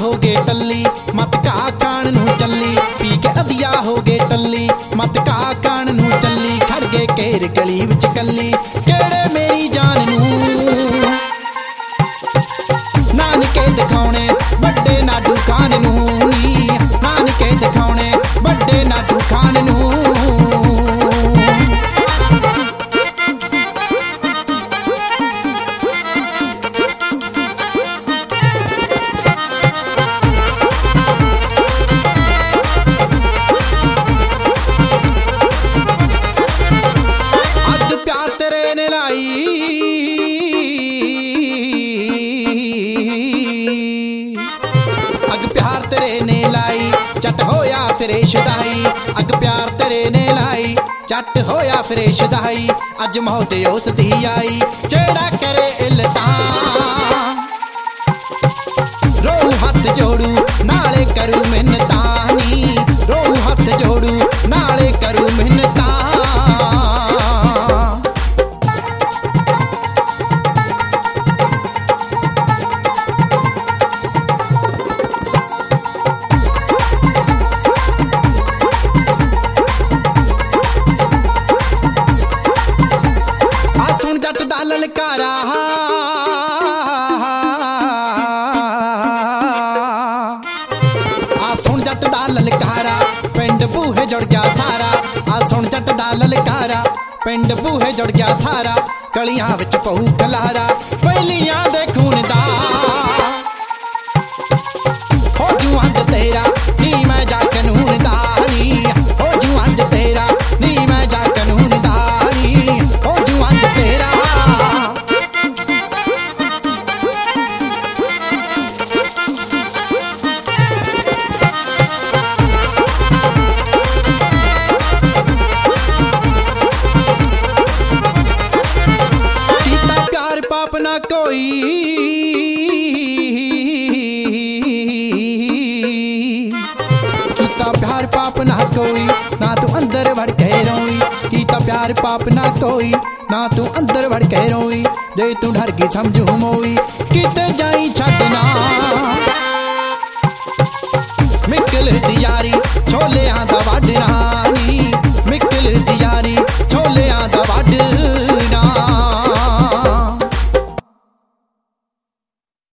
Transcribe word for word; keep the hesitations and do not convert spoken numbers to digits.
हो गए टल्ली मत का कान नू चली पी के अदिया हो गए टल्ली मत का कान नू चली खड़ गए घेर गली विच कली केड़े मेरी जान नू नानके दिखाने बड़े नाडू खान नू नी नानके दिखाने बड़े नाडू खान नू अग प्यार तेरे ने लाई चट होया फिर शुदाई अग प्यार तेरे ने लाई चट होया फिर शुदाई अज मौत उस दी आई जेड़ा करे इल्ता रो हाथ जोड़ू नाले करू मिन्नता नी रो हाथ जोड़ू नाले करू मिन्नता सुन जट दा ललकारा आ सुन जट दा ललकारा पिंड बूहे जुड़ गया सारा आ सुन जट दा ललकारा पिंड बूहे जुड़ गया सारा गलियां विच पहू खलारा पहलियां दे खून दा हो जू अज तेरा नी मैं जा कानून दारी हो जू अज तेरा नी मैं जा कानून दारी हो जू अज तेरा पाप ना कोई कीता प्यार पाप ना कोई ना तू अंदर वड़ के रोई कीता प्यार पाप ना कोई ना तू अंदर वड़ के रोई जे तू डर की समझू मोई किते जाई छड़ना मिकल दी यारी छोले आंदा वड़ना